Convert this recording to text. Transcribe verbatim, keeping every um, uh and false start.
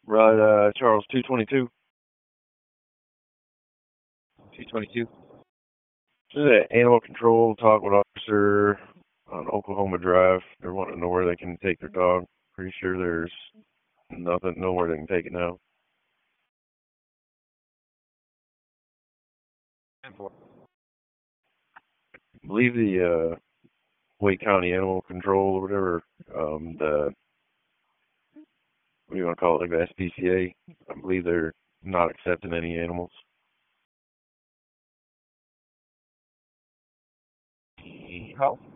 Right, uh, Charles, two twenty-two. two twenty-two. This is an animal control talk with officer on Oklahoma Drive. They're wanting to know where they can take their dog. Pretty sure there's nothing, nowhere they can take it now. ten four. I believe the uh, Wake County Animal Control or whatever, um, the, what do you want to call it, like the S P C A, I believe they're not accepting any animals. How?